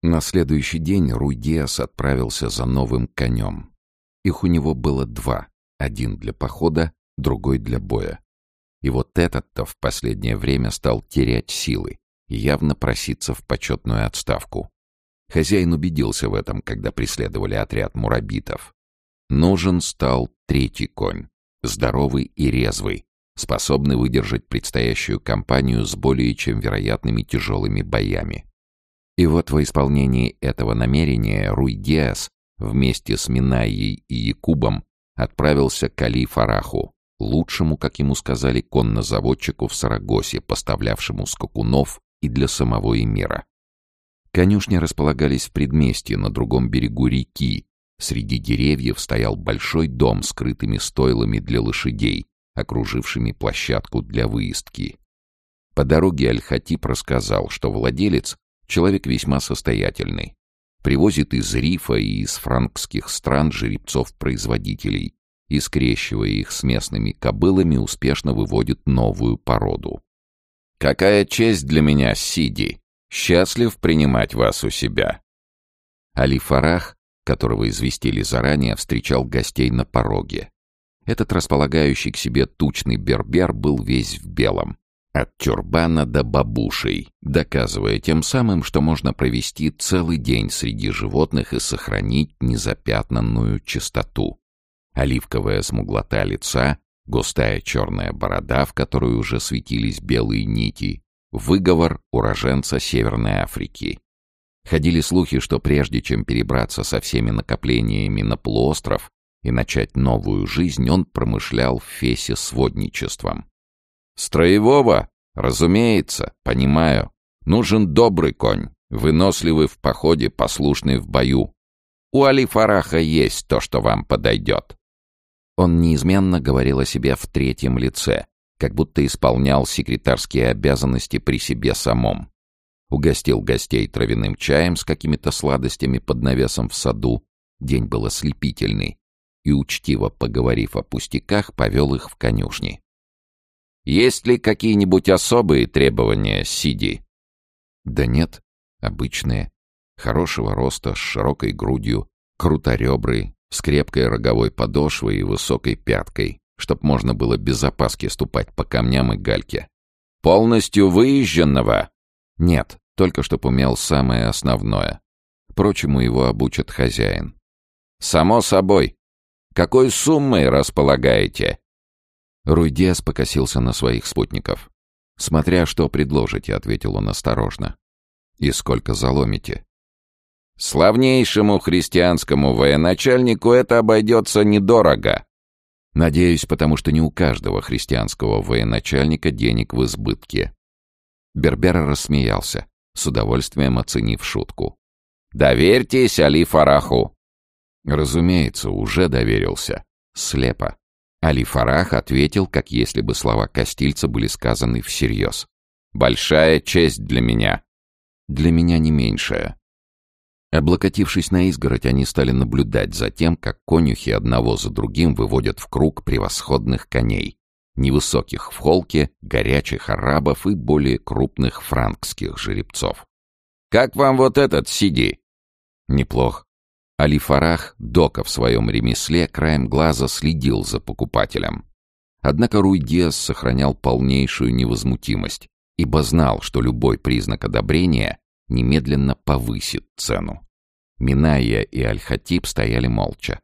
На следующий день Руй Диас отправился за новым конем. Их у него было два. Один для похода, другой для боя. И вот этот-то в последнее время стал терять силы и явно проситься в почетную отставку. Хозяин убедился в этом, когда преследовали отряд мурабитов. Нужен стал третий конь, здоровый и резвый, способный выдержать предстоящую кампанию с более чем вероятными тяжелыми боями. И вот во исполнении этого намерения Руй Диас вместе с Минайей и Якубом отправился к Али Фараху, лучшему, как ему сказали, коннозаводчику в Сарагосе, поставлявшему скакунов и для самого эмира. Конюшни располагались в предместье на другом берегу реки. Среди деревьев стоял большой дом с крытыми стойлами для лошадей, окружившими площадку для выездки. По дороге Аль-Хатиб рассказал, что владелец — человек весьма состоятельный. Привозит из Рифа и из франкских стран жеребцов-производителей и, скрещивая их с местными кобылами, успешно выводит новую породу. «Какая честь для меня, Сиди! Счастлив принимать вас у себя!» Али Фарах, которого известили заранее, встречал гостей на пороге. Этот располагающий к себе тучный бербер был весь в белом, от тюрбана до бабушей, доказывая тем самым, что можно провести целый день среди животных и сохранить незапятнанную чистоту. Оливковая смуглота лица, густая черная борода, в которой уже светились белые нити, выговор уроженца Северной Африки. Ходили слухи, что прежде чем перебраться со всеми накоплениями на полуостров и начать новую жизнь, он промышлял в Фесе сводничеством. «Строевого? Разумеется, понимаю. Нужен добрый конь, выносливый в походе, послушный в бою. У Али Фараха есть то, что вам подойдет». Он неизменно говорил о себе в третьем лице, как будто исполнял секретарские обязанности при себе самом. Угостил гостей травяным чаем с какими-то сладостями под навесом в саду. День был ослепительный. И, учтиво поговорив о пустяках, повел их в конюшни. «Есть ли какие-нибудь особые требования, Сиди?» «Да нет, обычные. Хорошего роста, с широкой грудью, круторебрый, с крепкой роговой подошвой и высокой пяткой, чтоб можно было без опаски ступать по камням и гальке». «Полностью выезженного?» «Нет, только чтоб умел самое основное. Прочему его обучит хозяин». «Само собой. Какой суммой располагаете?» Руй Диас покосился на своих спутников. «Смотря что предложите», — ответил он осторожно. «И сколько заломите?» «Славнейшему христианскому военачальнику это обойдется недорого». «Надеюсь, потому что не у каждого христианского военачальника денег в избытке». Бербер рассмеялся, с удовольствием оценив шутку. «Доверьтесь Али Фараху». Разумеется, уже доверился. Слепо. Али Фарах ответил, как если бы слова Кастильца были сказаны всерьез. «Большая честь для меня». «Для меня не меньшая». Облокотившись на изгородь, они стали наблюдать за тем, как конюхи одного за другим выводят в круг превосходных коней. Невысоких в холке, горячих арабов и более крупных франкских жеребцов. «Как вам вот этот, Сиди?» «Неплох». Али Фарах, дока в своем ремесле, краем глаза следил за покупателем. Однако Руй Диас сохранял полнейшую невозмутимость, ибо знал, что любой признак одобрения немедленно повысит цену. Минайя и Аль-Хатиб стояли молча.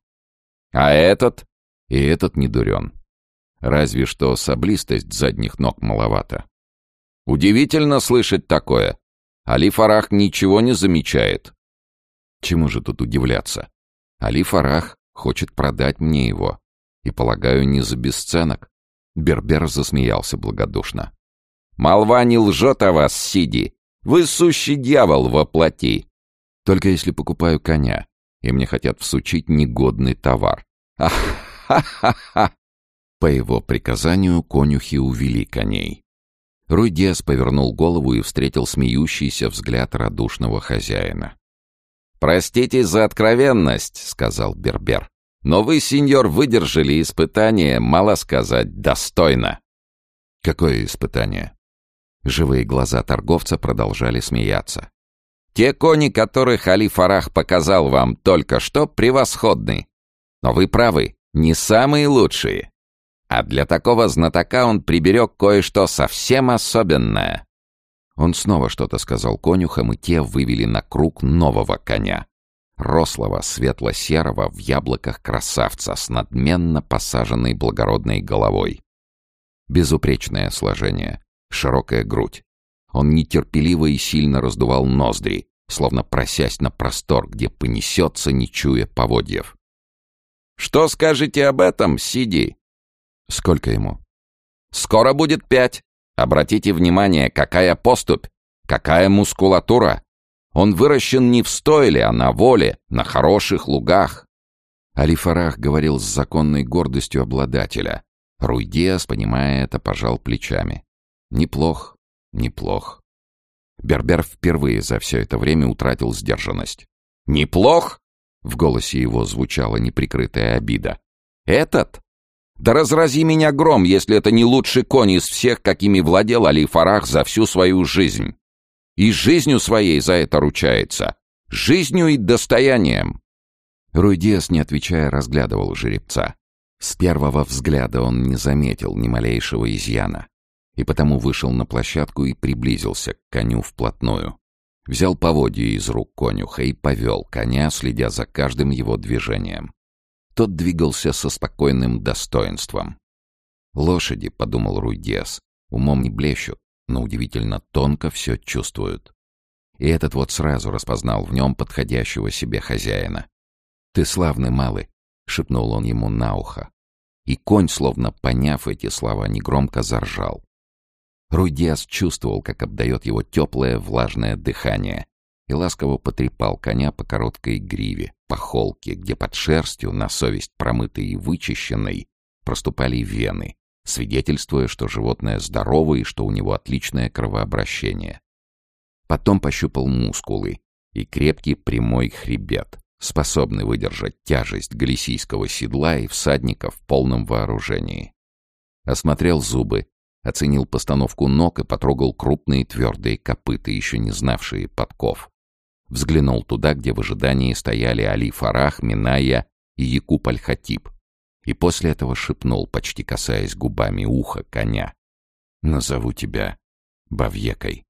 «А этот?» «И этот не дурен. Разве что саблистость задних ног маловато». «Удивительно слышать такое. Али Фарах ничего не замечает». Чему же тут удивляться? Али Фарах хочет продать мне его. И, полагаю, не за бесценок. Бербер засмеялся благодушно. «Молва не лжет о вас, Сиди. Вы сущий дьявол во плоти». «Только если покупаю коня, и мне хотят всучить негодный товар». «Ах-ха-ха-ха!» По его приказанию конюхи увели коней. Руй Диас повернул голову и встретил смеющийся взгляд радушного хозяина. «Простите за откровенность», — сказал Бербер. «Но вы, сеньор, выдержали испытание, мало сказать, достойно». «Какое испытание?» Живые глаза торговца продолжали смеяться. Те кони, которых Али Фарах показал вам только что, превосходны. Но вы правы, не самые лучшие. А для такого знатока он приберег кое-что совсем особенное». Он снова что-то сказал конюхам, и те вывели на круг нового коня. Рослого, светло-серого, в яблоках красавца с надменно посаженной благородной головой. Безупречное сложение, широкая грудь. Он нетерпеливо и сильно раздувал ноздри, словно просясь на простор, где понесется, не чуя поводьев. «Что скажете об этом, Сиди?» «Сколько ему?» «Скоро будет 5. Обратите внимание, какая поступь, какая мускулатура. Он выращен не в стойле, а на воле, на хороших лугах». Али Фарах говорил с законной гордостью обладателя. Руй-Диас, понимая это, пожал плечами. «Неплох, неплох». Бербер впервые за все это время утратил сдержанность. «Неплох?» — в голосе его звучала неприкрытая обида. «Этот? Да разрази меня гром, если это не лучший конь из всех, какими владел Али Фарах за всю свою жизнь. И жизнью своей за это ручается. Жизнью и достоянием». Руй-Диас, не отвечая, разглядывал жеребца. С первого взгляда он не заметил ни малейшего изъяна, и потому вышел на площадку и приблизился к коню вплотную. Взял поводья из рук конюха и повел коня, следя за каждым его движением. Тот двигался со спокойным достоинством. «Лошади», — подумал Руй-Диас, — «умом не блещут, но удивительно тонко все чувствуют». И этот вот сразу распознал в нем подходящего себе хозяина. «Ты славный малый», — шепнул он ему на ухо. И конь, словно поняв эти слова, негромко заржал. Руй-Диас чувствовал, как обдает его теплое влажное дыхание, и ласково потрепал коня по короткой гриве, по холке, где под шерстью, на совесть промытой и вычищенной, проступали вены, свидетельствуя, что животное здорово и что у него отличное кровообращение. Потом пощупал мускулы и крепкий прямой хребет, способный выдержать тяжесть галисийского седла и всадника в полном вооружении. Осмотрел зубы, оценил постановку ног и потрогал крупные твердые копыта, еще не знавшие подков. Взглянул туда, где в ожидании стояли Али Фарах, Миная и Якуб Аль-Хатиб, и после этого шепнул, почти касаясь губами уха коня: «Назову тебя Бавьекой».